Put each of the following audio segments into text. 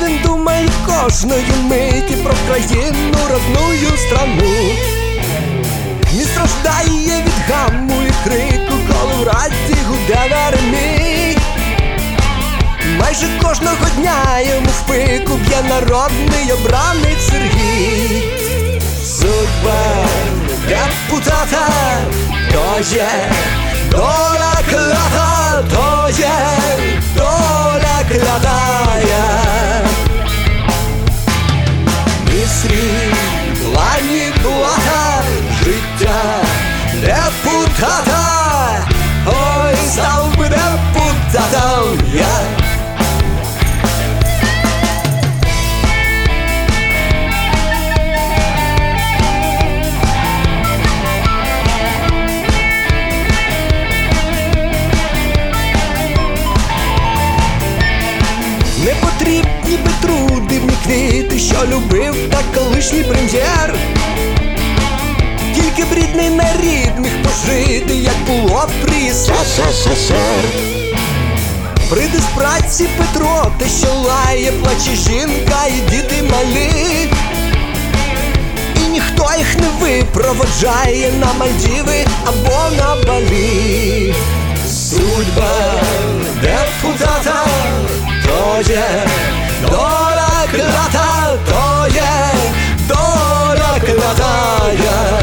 він думає кожної миті про країну, родную страну. Він страждає від гаму і крику, коли в раді гуде веремій. Майже кожного дня йому в пику б'є народний обранець Сергій. Судьба депутата то є доля клята, то є доля клятая. Ні срібла, ні блага, життя депутата. Ой, став би депутатом я. Не потрібні би труди, ні квіти, що любив так колишній прем'єр. Тільки б рідний нарід міг пожити, як було при СССР. Прийде з праці Петро, те, що лає, плаче жінка і діти малі. І ніхто їх не випроводжає на Мальдіви або на Балі. Судьба депутата то є доля клята, то є доля клятая.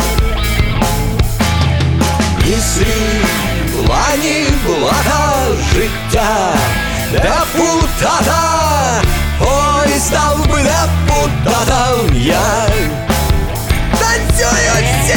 Ні срібла, ні блага, життя депутата. Ой, став би депутатом я. Танцюють всі!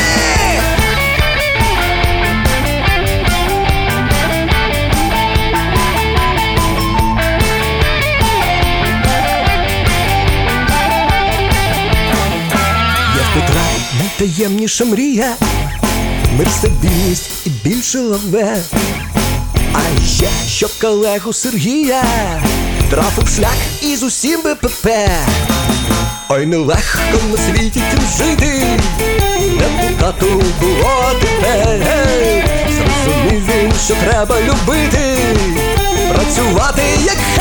Петра найтаємніша мрія, мир, стабільність і більше лаве. А ще, що колегу Сергія трафив шлях із усім БПП. Ой, нелегко на світі тим жити, депутату було тепер. Зрозумів він, що треба любити, працювати як